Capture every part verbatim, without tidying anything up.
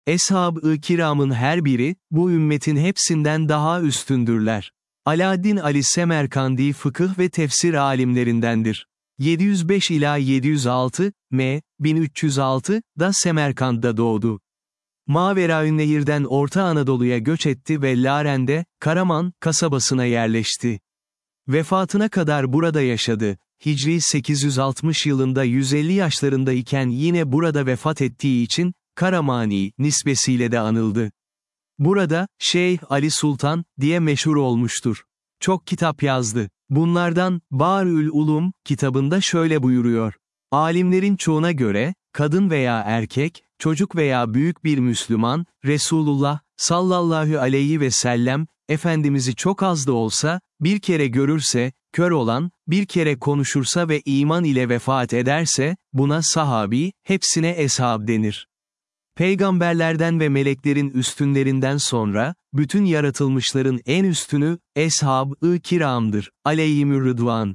Eshab-ı kiramın her biri, bu ümmetin hepsinden daha üstündürler. Alaaddin Ali Semerkandi fıkıh ve tefsir alimlerindendir. yedi yüz beş ila yedi yüz altı, M. bin üç yüz altı, da Semerkand'da doğdu. Maveraünnehir'den Orta Anadolu'ya göç etti ve Laren'de, Karaman, kasabasına yerleşti. Vefatına kadar burada yaşadı. Hicri sekiz yüz altmış yılında yüz elli yaşlarında iken yine burada vefat ettiği için, Karamani, nisbesiyle de anıldı. Burada, Şeyh Ali Sultan, diye meşhur olmuştur. Çok kitap yazdı. Bunlardan, Bârül Ulum, kitabında şöyle buyuruyor. Alimlerin çoğuna göre, kadın veya erkek, çocuk veya büyük bir Müslüman, Resulullah, sallallahu aleyhi ve sellem, Efendimiz'i çok az da olsa, bir kere görürse, kör olan, bir kere konuşursa ve iman ile vefat ederse, buna sahabi, hepsine eshab denir. Peygamberlerden ve meleklerin üstünlerinden sonra, bütün yaratılmışların en üstünü, Eshab-ı kiramdır, aleyhimür rıdvan.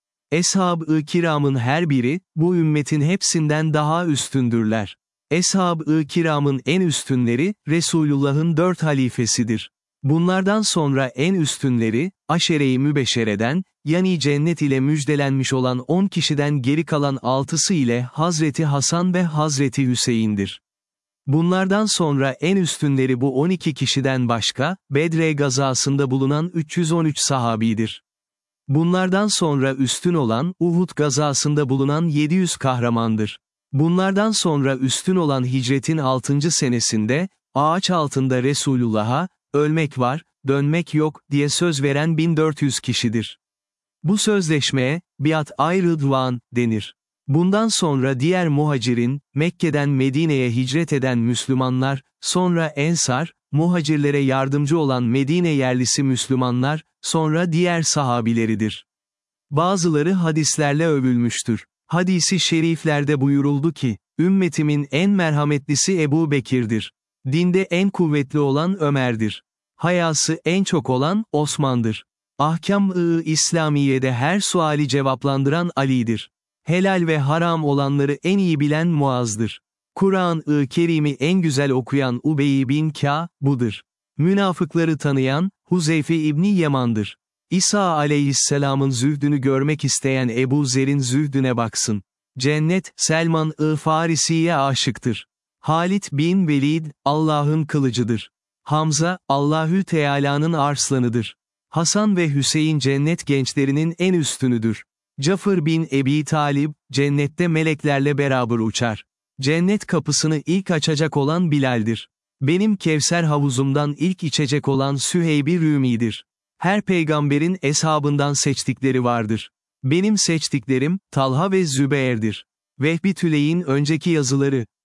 Eshab-ı kiramın her biri, bu ümmetin hepsinden daha üstündürler. Eshab-ı kiramın en üstünleri, Resulullah'ın dört halifesidir. Bunlardan sonra en üstünleri, aşere-i mübeşşereden, yani cennet ile müjdelenmiş olan on kişiden geri kalan altısı ile Hazreti Hasan ve Hazreti Hüseyin'dir. Bunlardan sonra en üstünleri bu on iki kişiden başka, Bedre gazasında bulunan üç yüz on üç sahabidir. Bunlardan sonra üstün olan, Uhud gazasında bulunan yedi yüz kahramandır. Bunlardan sonra üstün olan hicretin altıncı senesinde, ağaç altında Resulullah'a, ölmek var, dönmek yok, diye söz veren bin dört yüz kişidir. Bu sözleşmeye, biat-i rıdvan, denir. Bundan sonra diğer muhacirin, Mekke'den Medine'ye hicret eden Müslümanlar, sonra Ensar, muhacirlere yardımcı olan Medine yerlisi Müslümanlar, sonra diğer sahabileridir. Bazıları hadislerle övülmüştür. Hadisi şeriflerde buyuruldu ki, ümmetimin en merhametlisi Ebu Bekir'dir. Dinde en kuvvetli olan Ömer'dir. Hayası en çok olan Osman'dır. Ahkam-ı İslamiye'de her suali cevaplandıran Ali'dir. Helal ve haram olanları en iyi bilen Muaz'dır. Kur'an-ı Kerim'i en güzel okuyan Ubey bin Kâb'dır. Münafıkları tanıyan, Huzeyfe İbni Yeman'dır. İsa aleyhisselamın zühdünü görmek isteyen Ebu Zer'in zühdüne baksın. Cennet, Selman-ı Farisi'ye aşıktır. Halit bin Velid, Allah'ın kılıcıdır. Hamza, Allahü Teala'nın arslanıdır. Hasan ve Hüseyin cennet gençlerinin en üstünüdür. Cafer bin Ebi Talib, cennette meleklerle beraber uçar. Cennet kapısını ilk açacak olan Bilal'dir. Benim Kevser havuzumdan ilk içecek olan Süheyb-i Rümi'dir. Her peygamberin eshabından seçtikleri vardır. Benim seçtiklerim, Talha ve Zübeyir'dir. Vehbi Tüley'in önceki yazıları.